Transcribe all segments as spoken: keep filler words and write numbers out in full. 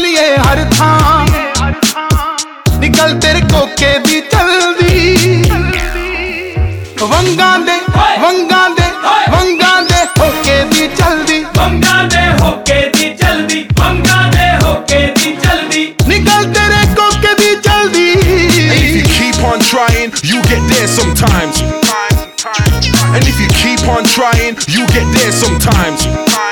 बल्लिए हर थां निकल तेरे कोके दी चलदी वंगां दे वंगां दे वंगां दे होके दी चलदी वंगां दे होके दी चलदी वंगां दे होके दी चलदी निकल तेरे कोके दी चलदी If you keep on trying, you get there sometimes. And if you keep on trying, you get there sometimes.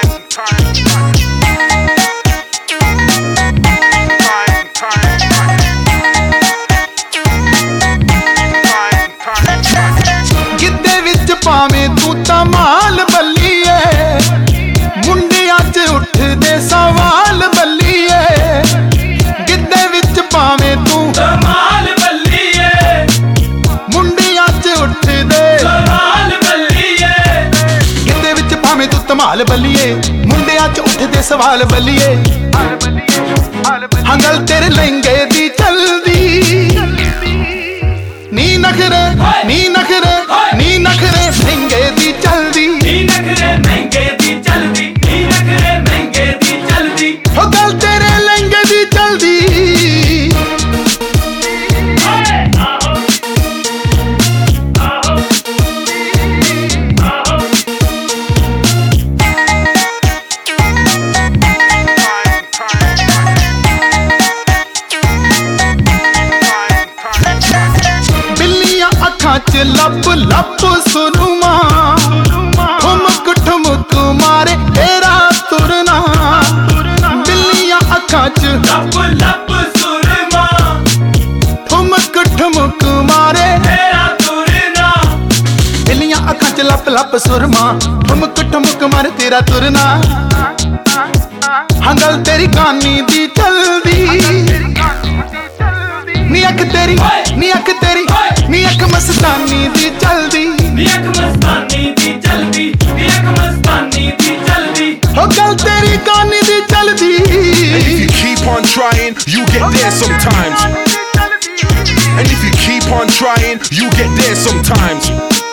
गिद्धे विच भावें तू तां माल बल्लीए मुंडियां च उठदे सवाल बल्लीए गिद्धे विच भावें तू कमाल बल्लीए मुंडियां च उठदे कमाल बल्लीए गिद्धे विच भावें तू धमाल बल्लीए मुंडियां च उठदे सवाल बल्लीए हाँ गल तेरे लहंगे दी चलदी नी नखरे नी नखरे नी नखरे लहंगे दी चलदी नी नखरे महंगे दी चलदी नी नखरे महंगे दी चलदी हो गल तेरे लहंगे दी चलदी आहो आहो आहो बिल्लियां अखां च लप लप सुरमा ठुमक ठुमक मारे तेरा तुरना बिल्लियां अखां च लप लप सुरमा ठुमक ठुमक मारे तेरा तुरना बिल्लियां अखां च लप लप सुरमा ठुमक ठुमक मारे तेरा तुरना हाँ गल तेरी कानी दी चलदी नी अख तेरी नी अख तेरी नी अख मस्तानी दी चलदी नी अख मस्तानी दी चलदी नी अख मस्तानी दी चलदी हो गल तेरी कानी दी चलदी And if you keep on trying, you get there sometimes. And if you keep on trying, you get there sometimes.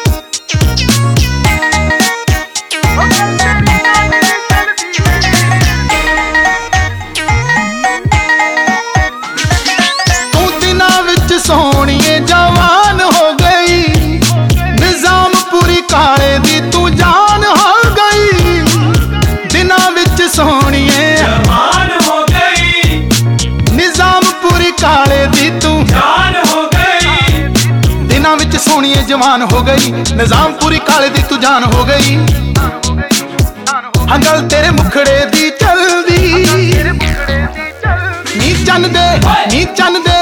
तू दिनां विच सोहणीए जवान हो गई निजामपुरी काले दी तू जान हो गई दिनां विच सोहणीए जवान हो गई निजामपुरी काले दी तू जान हो गई दिनां विच सोहणीए जवान हो गई निजामपुरी काले दी तू जान हो गई हाँ गल तेरे मुखड़े दी चलदी नी चन दे नी चन दे